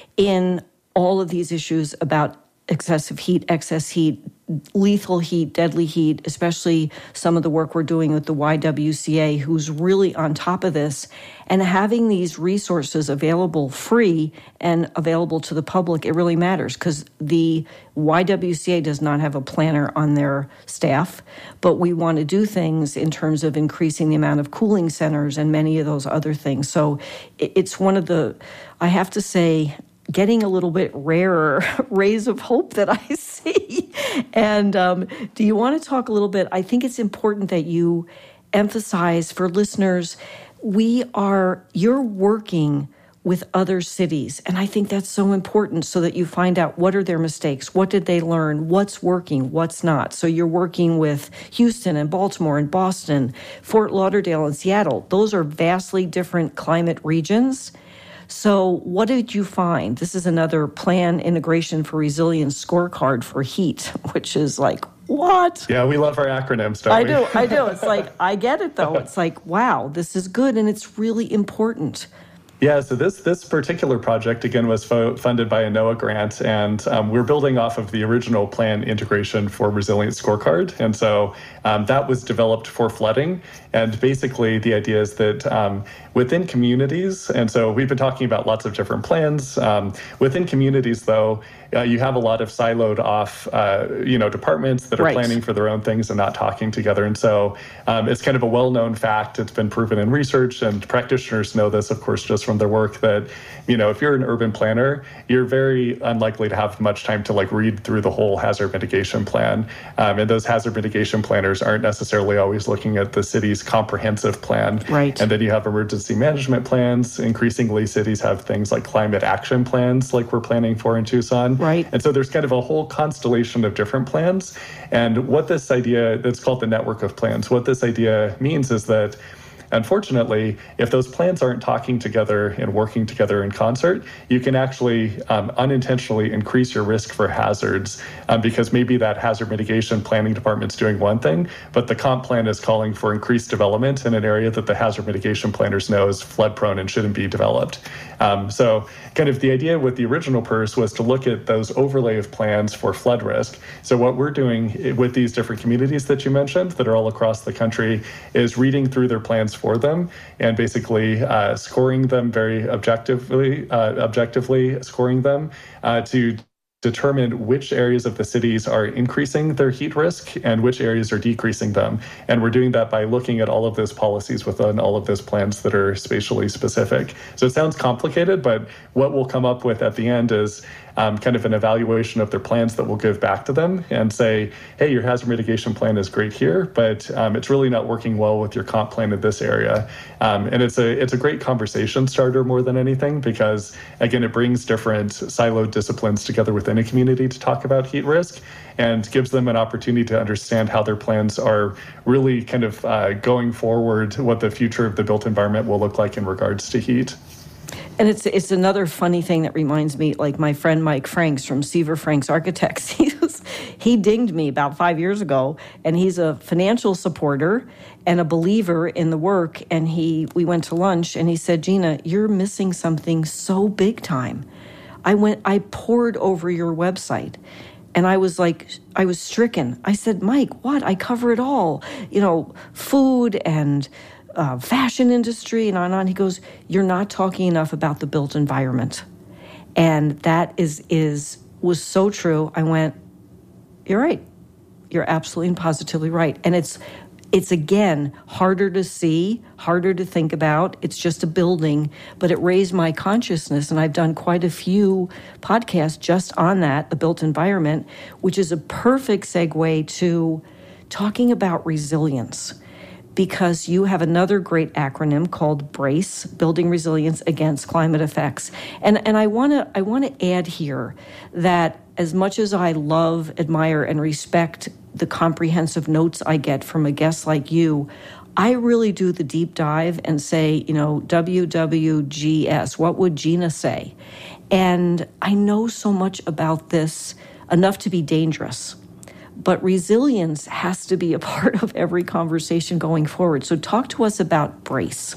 in all of these issues about excessive heat, excess heat, lethal heat, deadly heat, especially some of the work we're doing with the Y W C A, who's really on top of this. And having these resources available free and available to the public, it really matters because the Y W C A does not have a planner on their staff, but we want to do things in terms of increasing the amount of cooling centers and many of those other things. So it's one of the, I have to say, getting a little bit rarer rays of hope that I see. And um, do you want to talk a little bit? I think it's important that you emphasize for listeners, we are, you're working with other cities. And I think that's so important so that you find out what are their mistakes, what did they learn, what's working, what's not. So you're working with Houston and Baltimore and Boston, Fort Lauderdale and Seattle. Those are vastly different climate regions. So what did you find? This is another plan integration for resilience scorecard for heat, which is like, what? Yeah, we love our acronyms, don't I we? do, I do. It's like, I get it though. It's like, wow, this is good and it's really important. Yeah, so this this particular project, again, was fo- funded by a NOAA grant, and um, we're building off of the original plan integration for Resilience Scorecard. And so um, that was developed for flooding. And basically, the idea is that um, within communities, and so we've been talking about lots of different plans. Um, within communities, though, uh, you have a lot of siloed off, uh, you know, departments that are right. planning for their own things and not talking together. And so um, it's kind of a well-known fact. It's been proven in research, and practitioners know this, of course, just from their work that, you know, if you're an urban planner, you're very unlikely to have much time to like read through the whole hazard mitigation plan. Um, and those hazard mitigation planners aren't necessarily always looking at the city's comprehensive plan. Right. And then you have emergency management plans. Increasingly, cities have things like climate action plans, like we're planning for in Tucson. Right. And so there's kind of a whole constellation of different plans. And what this idea, that's called the network of plans, what this idea means is that unfortunately, if those plans aren't talking together and working together in concert, you can actually um, unintentionally increase your risk for hazards um, because maybe that hazard mitigation planning department's doing one thing, but the comp plan is calling for increased development in an area that the hazard mitigation planners know is flood prone and shouldn't be developed. Um, so kind of the idea with the original P E R S was to look at those overlay of plans for flood risk. So what we're doing with these different communities that you mentioned that are all across the country is reading through their plans for them and basically uh, scoring them very objectively, uh, objectively scoring them uh, to determine which areas of the cities are increasing their heat risk and which areas are decreasing them. And we're doing that by looking at all of those policies within all of those plans that are spatially specific. So it sounds complicated, but what we'll come up with at the end is um, kind of an evaluation of their plans that we'll give back to them and say, hey, your hazard mitigation plan is great here, but um, it's really not working well with your comp plan in this area. Um, and it's a it's a great conversation starter more than anything, because again, it brings different siloed disciplines together within a community to talk about heat risk, and gives them an opportunity to understand how their plans are really kind of uh, going forward, what the future of the built environment will look like in regards to heat. And it's it's another funny thing that reminds me, like my friend Mike Franks from Seaver Franks Architects. He was, he dinged me about five years ago, and he's a financial supporter and a believer in the work. And he we went to lunch, and he said, Gina, you're missing something so big time. I went, I poured over your website. And I was like, I was stricken. I said, Mike, what? I cover it all. You know, food and uh, fashion industry and on and on. He goes, you're not talking enough about the built environment. And that is is was so true. I went, you're right. You're absolutely and positively right. And it's It's, again, harder to see, harder to think about. It's just a building, but it raised my consciousness, and I've done quite a few podcasts just on that, the built environment, which is a perfect segue to talking about resilience, because you have another great acronym called BRACE, Building Resilience Against Climate Effects. And and I want to I want to add here that as much as I love, admire, and respect the comprehensive notes I get from a guest like you, I really do the deep dive and say, you know, W W G S, what would Gina say? And I know so much about this, enough to be dangerous. But resilience has to be a part of every conversation going forward. So talk to us about BRACE.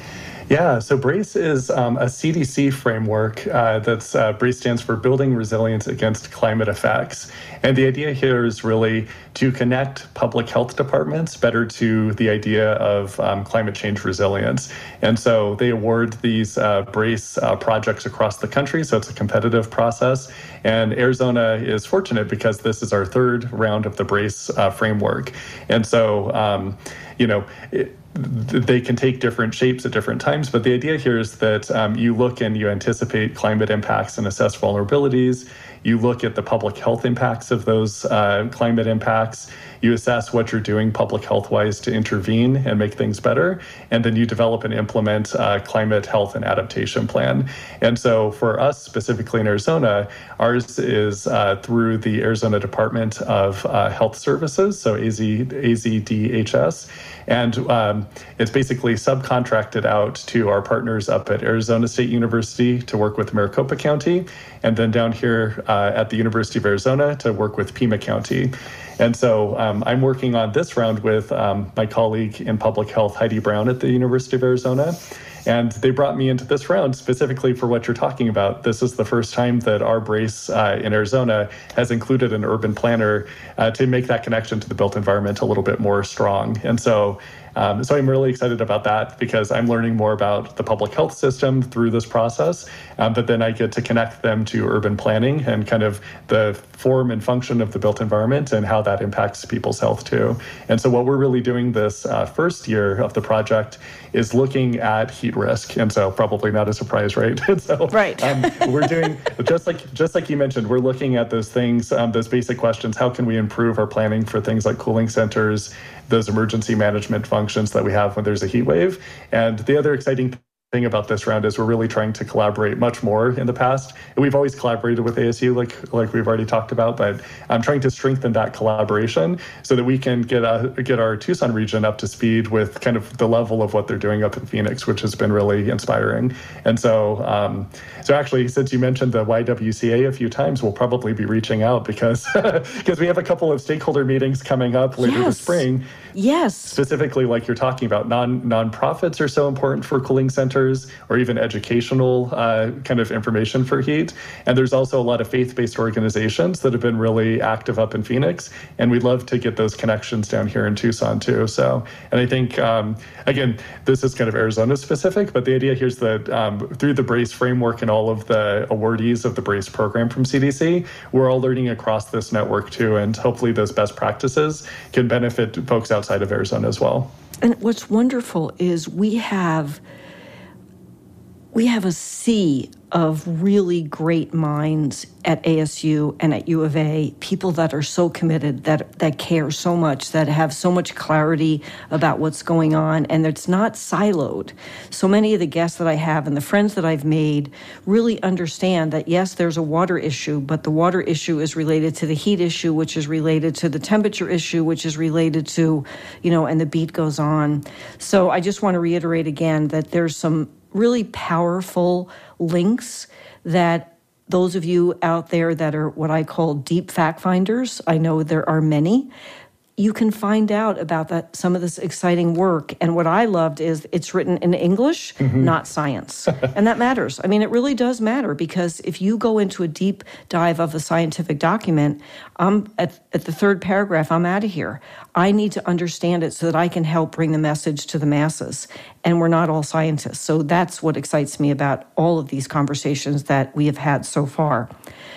Yeah, so BRACE is um, a C D C framework uh, that's, uh, BRACE stands for Building Resilience Against Climate Effects. And the idea here is really to connect public health departments better to the idea of um, climate change resilience. And so they award these uh, BRACE uh, projects across the country, so it's a competitive process. And Arizona is fortunate because this is our third round of the BRACE uh, framework. And so, um, you know, it, they can take different shapes at different times, but the idea here is that um, you look and you anticipate climate impacts and assess vulnerabilities. You look at the public health impacts of those uh, climate impacts. You assess what you're doing public health-wise to intervene and make things better. And then you develop and implement a climate health and adaptation plan. And so for us, specifically in Arizona, ours is uh, through the Arizona Department of uh, Health Services, so A Z D H S. And um, it's basically subcontracted out to our partners up at Arizona State University to work with Maricopa County, and then down here uh, at the University of Arizona to work with Pima County. And so um, I'm working on this round with um, my colleague in public health, Heidi Brown at the University of Arizona. And they brought me into this round specifically for what you're talking about. This is the first time that our BRACE uh, in Arizona has included an urban planner uh, to make that connection to the built environment a little bit more strong. And so Um, so I'm really excited about that because I'm learning more about the public health system through this process, um, but then I get to connect them to urban planning and kind of the form and function of the built environment and how that impacts people's health too. And so what we're really doing this uh, first year of the project is looking at heat risk. And so probably not a surprise, right? so, right. um, we're doing, just like just like you mentioned, we're looking at those things, um, those basic questions. How can we improve our planning for things like cooling centers, those emergency management functions that we have when there's a heat wave? And the other exciting thing about this round is we're really trying to collaborate much more in the past. And we've always collaborated with A S U, like like we've already talked about, but I'm trying to strengthen that collaboration so that we can get a, get our Tucson region up to speed with kind of the level of what they're doing up in Phoenix, which has been really inspiring. And so, um, so actually, since you mentioned the Y W C A a few times, we'll probably be reaching out because because we have a couple of stakeholder meetings coming up later yes. this spring. Yes. Specifically, like you're talking about, non nonprofits are so important for cooling centers, or even educational uh, kind of information for heat. And there's also a lot of faith-based organizations that have been really active up in Phoenix. And we'd love to get those connections down here in Tucson too. So, and I think, um, again, this is kind of Arizona specific, but the idea here is that um, through the BRACE framework and all of the awardees of the BRACE program from C D C, we're all learning across this network too. And hopefully those best practices can benefit folks outside of Arizona as well. And what's wonderful is we have we have a sea of really great minds at A S U and at U of A, people that are so committed, that that care so much, that have so much clarity about what's going on, and it's not siloed. So many of the guests that I have and the friends that I've made really understand that, yes, there's a water issue, but the water issue is related to the heat issue, which is related to the temperature issue, which is related to, you know, and the beat goes on. So I just want to reiterate again that there's some really powerful links that those of you out there that are what I call deep fact finders, I know there are many, you can find out about that some of this exciting work. And what I loved is it's written in English, mm-hmm. not science. And that matters. I mean, it really does matter, because if you go into a deep dive of a scientific document, I'm at, at the third paragraph, I'm out of here. I need to understand it so that I can help bring the message to the masses. And we're not all scientists. So that's what excites me about all of these conversations that we have had so far.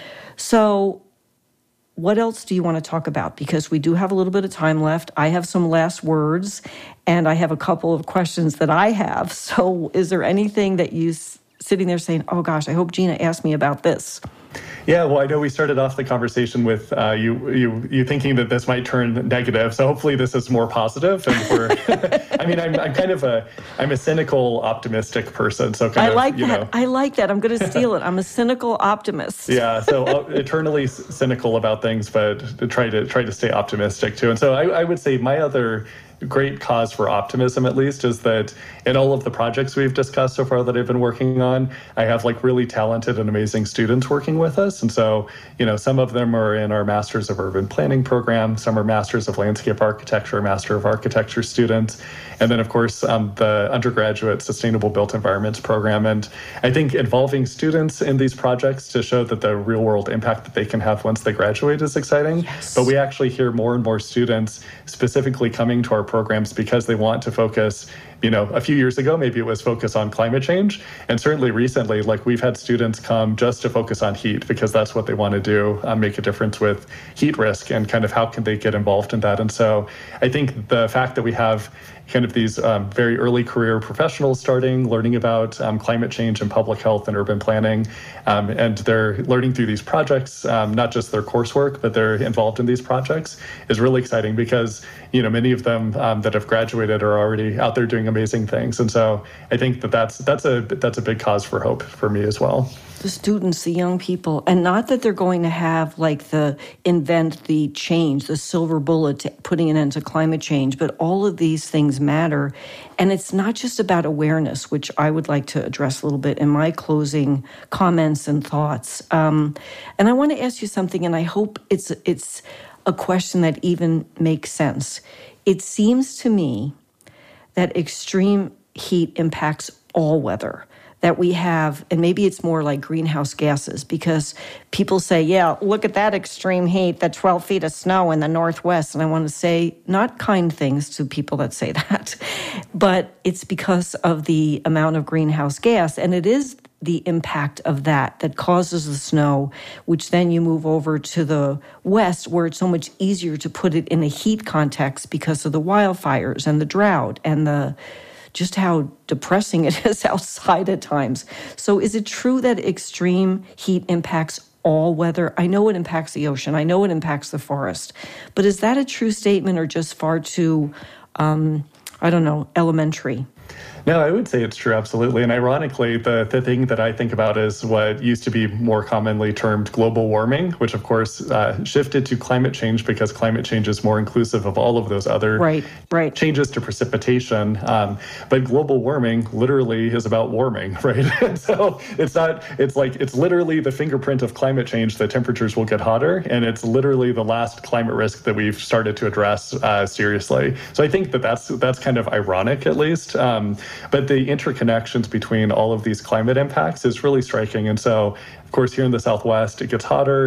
So what else do you want to talk about? Because we do have a little bit of time left. I have some last words, and I have a couple of questions that I have. So is there anything that you sitting there saying, oh gosh, I hope Gina asked me about this? Yeah, well, I know we started off the conversation with uh, you, you, you thinking that this might turn negative. So hopefully this is more positive. And we're, I mean, I'm, I'm kind of a, I'm a cynical, optimistic person. So kind I of, like you that. know. I like that. I'm going to steal it. I'm a cynical optimist. Yeah, so eternally cynical about things, but try to try to stay optimistic too. And so I, I would say my other great cause for optimism, at least, is that in all of the projects we've discussed so far that I've been working on, I have like really talented and amazing students working with us. And so, you know, some of them are in our Masters of Urban Planning program, some are Masters of Landscape Architecture, Master of Architecture students, and then, of course, um, the undergraduate Sustainable Built Environments program. And I think involving students in these projects to show that the real world impact that they can have once they graduate is exciting. Yes. But we actually hear more and more students specifically coming to our programs because they want to focus, you know, a few years ago, maybe it was focus on climate change. And certainly recently, like we've had students come just to focus on heat because that's what they want to do, um, make a difference with heat risk and kind of how can they get involved in that. And so I think the fact that we have kind of these um, very early career professionals starting, learning about um, climate change and public health and urban planning, um, and they're learning through these projects, um, not just their coursework, but they're involved in these projects, is really exciting because, you know, many of them um, that have graduated are already out there doing amazing things. And so I think that that's, that's a, that's a big cause for hope for me as well. The students, the young people, and not that they're going to have like the invent the change, the silver bullet to putting an end to climate change, but all of these things matter. And it's not just about awareness, which I would like to address a little bit in my closing comments and thoughts. Um, and I want to ask you something, and I hope it's it's a question that even makes sense. It seems to me that extreme heat impacts all weather that we have, and maybe it's more like greenhouse gases, because people say, yeah, look at that extreme heat, the twelve feet of snow in the Northwest. And I want to say not kind things to people that say that, but it's because of the amount of greenhouse gas. And it is the impact of that that causes the snow, which then you move over to the West, where it's so much easier to put it in a heat context because of the wildfires and the drought and the just how depressing it is outside at times. So is it true that extreme heat impacts all weather? I know it impacts the ocean. I know it impacts the forest. But is that a true statement or just far too, um, I don't know, elementary? No, I would say it's true, absolutely. And ironically, the, the thing that I think about is what used to be more commonly termed global warming, which of course uh, shifted to climate change because climate change is more inclusive of all of those other right, right. changes to precipitation. Um, but global warming literally is about warming, right? So it's not, it's like, it's literally the fingerprint of climate change that temperatures will get hotter. And it's literally the last climate risk that we've started to address uh, seriously. So I think that that's, that's kind of ironic, at least. Um, But the interconnections between all of these climate impacts is really striking. And so, of course, here in the Southwest, it gets hotter.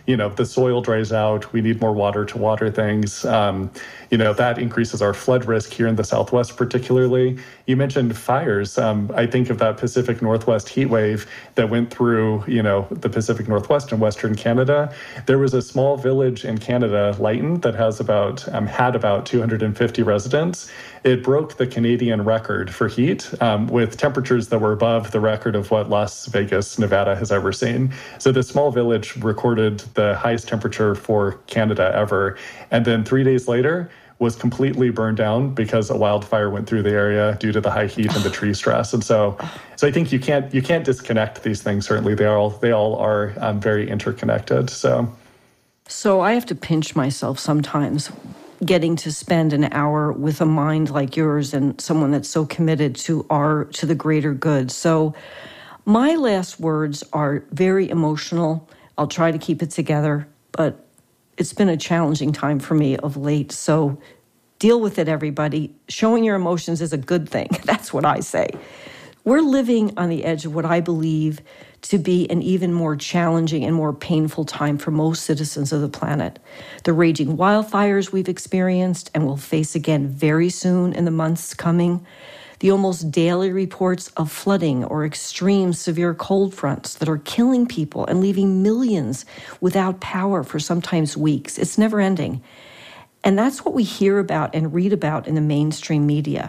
you know, the soil dries out, we need more water to water things. Um, you know, that increases our flood risk here in the Southwest particularly. You mentioned fires. Um, I think of that Pacific Northwest heat wave that went through, you know, the Pacific Northwest and Western Canada. There was a small village in Canada, Lytton, that has about, um, had about two hundred fifty residents. It broke the Canadian record for heat um, with temperatures that were above the record of what Las Vegas, Nevada has ever seen. So this small village recorded the highest temperature for Canada ever. And then three days later, was completely burned down because a wildfire went through the area due to the high heat and the tree stress. And so, so I think you can't you can't disconnect these things. Certainly, they all they all are um, very interconnected. So, so I have to pinch myself sometimes, getting to spend an hour with a mind like yours and someone that's so committed to our to the greater good. So, my last words are very emotional. I'll try to keep it together, but it's been a challenging time for me of late, so deal with it, everybody. Showing your emotions is a good thing. That's what I say. We're living on the edge of what I believe to be an even more challenging and more painful time for most citizens of the planet. The raging wildfires we've experienced and will face again very soon in the months coming, the almost daily reports of flooding or extreme severe cold fronts that are killing people and leaving millions without power for sometimes weeks. It's never ending. And that's what we hear about and read about in the mainstream media.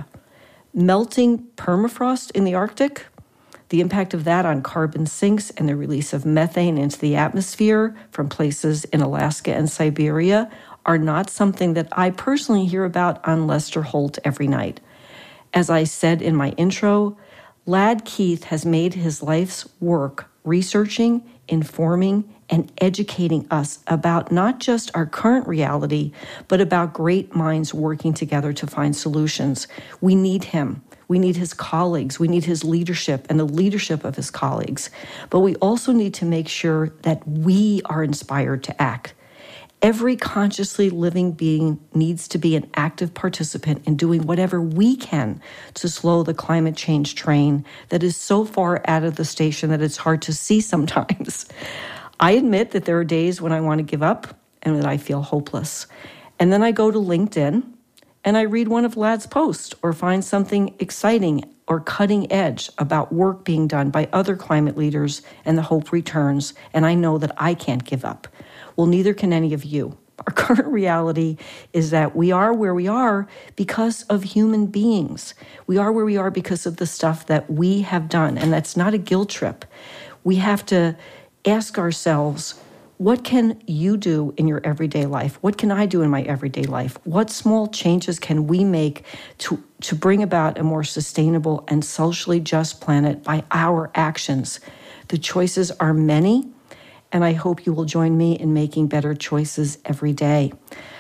Melting permafrost in the Arctic, the impact of that on carbon sinks and the release of methane into the atmosphere from places in Alaska and Siberia are not something that I personally hear about on Lester Holt every night. As I said in my intro, Lad Keith has made his life's work researching, informing, and educating us about not just our current reality, but about great minds working together to find solutions. We need him. We need his colleagues. We need his leadership and the leadership of his colleagues. But we also need to make sure that we are inspired to act. Every consciously living being needs to be an active participant in doing whatever we can to slow the climate change train that is so far out of the station that it's hard to see sometimes. I admit that there are days when I want to give up and that I feel hopeless. And then I go to LinkedIn and I read one of Lad's posts or find something exciting or cutting edge about work being done by other climate leaders, and the hope returns, and I know that I can't give up. Well, neither can any of you. Our current reality is that we are where we are because of human beings. We are where we are because of the stuff that we have done, and that's not a guilt trip. We have to ask ourselves, what can you do in your everyday life? What can I do in my everyday life? What small changes can we make to, to bring about a more sustainable and socially just planet by our actions? The choices are many, and I hope you will join me in making better choices every day.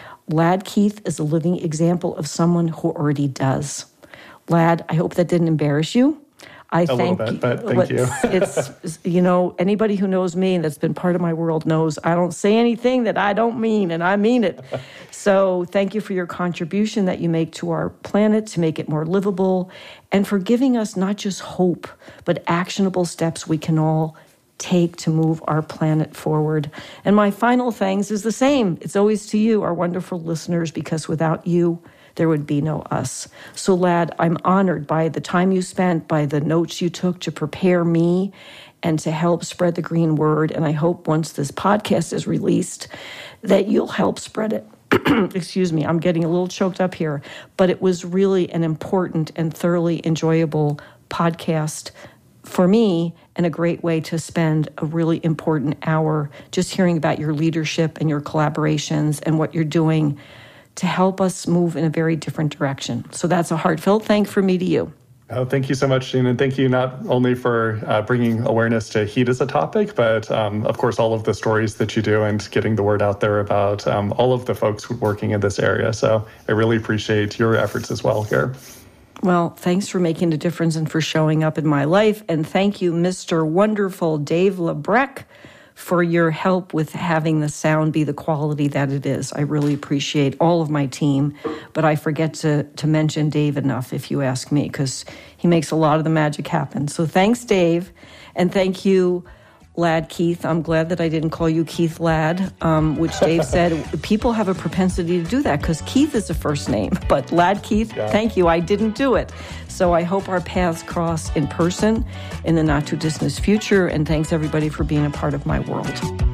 Lad Keith is a living example of someone who already does. Lad, I hope that didn't embarrass you. I a thank little bit, but thank you. It's, you know, anybody who knows me and that's been part of my world knows I don't say anything that I don't mean, and I mean it. So thank you for your contribution that you make to our planet to make it more livable, and for giving us not just hope, but actionable steps we can all take to move our planet forward. And my final thanks is the same. It's always to you, our wonderful listeners, because without you, there would be no us. So, Lad, I'm honored by the time you spent, by the notes you took to prepare me and to help spread the green word. And I hope once this podcast is released that you'll help spread it. Excuse me, I'm getting a little choked up here. But it was really an important and thoroughly enjoyable podcast for me, and a great way to spend a really important hour just hearing about your leadership and your collaborations and what you're doing to help us move in a very different direction. So that's a heartfelt thank from me to you. Oh, thank you so much, Jean. And thank you not only for uh, bringing awareness to heat as a topic, but um, of course, all of the stories that you do and getting the word out there about um, all of the folks working in this area. So I really appreciate your efforts as well here. Well, thanks for making a difference and for showing up in my life. And thank you, Mister Wonderful Dave Labreck, for your help with having the sound be the quality that it is. I really appreciate all of my team, but I forget to, to mention Dave enough, if you ask me, because he makes a lot of the magic happen. So thanks, Dave, and thank you, Lad Keith. I'm glad that I didn't call you Keith Ladd, um, which Dave said people have a propensity to do that because Keith is a first name. But Lad Keith, yeah. Thank you. I didn't do it. So I hope our paths cross in person in the not too distant future. And thanks everybody for being a part of my world.